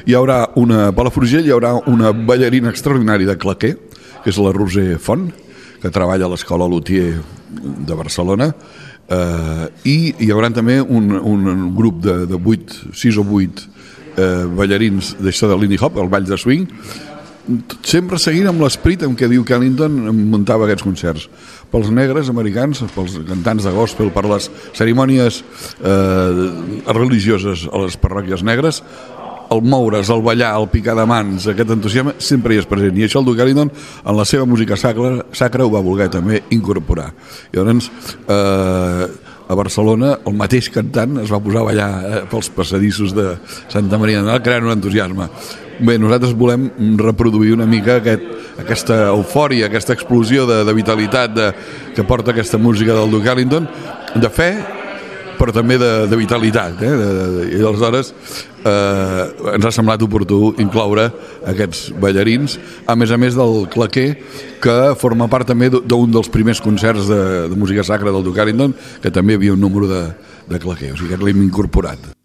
hi haurà a Palafrugell hi haurà una ballarina extraordinària de claqué, que és la Roser Font, que treballa a l'Escola Luthier de Barcelona, i hi haurà també un grup de 6 o 8 ballarins d'això de Lindy Hop, el ball de swing, sempre seguint amb l'esperit en què Duke Ellington muntava aquests concerts pels negres americans, pels cantants de gospel, per les cerimònies religioses a les parròquies negres. El moure's, el ballar, el picar de mans, aquest entusiasme sempre hi és present, i això el Duke Ellington en la seva música sacra ho va voler també incorporar. Llavors a Barcelona el mateix cantant es va posar a ballar pels passadissos de Santa Maria de Dalt, creant un entusiasme. Bé, nosaltres volem reproduir una mica aquesta eufòria, aquesta explosió de vitalitat que porta aquesta música del Duke Ellington, de fe, però també de vitalitat, i aleshores ens ha semblat oportú incloure aquests ballarins, a més del claqué, que forma part també d'un dels primers concerts de música sacra del Duke Ellington, que també hi havia un número de claqué, o sigui que l'hem incorporat.